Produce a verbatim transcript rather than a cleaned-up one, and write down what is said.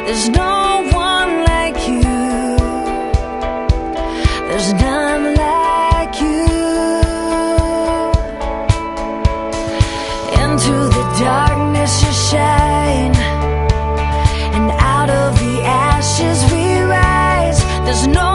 There's no one like you. There's none like you. Into the darkness you shine, and out of the ashes we rise. There's no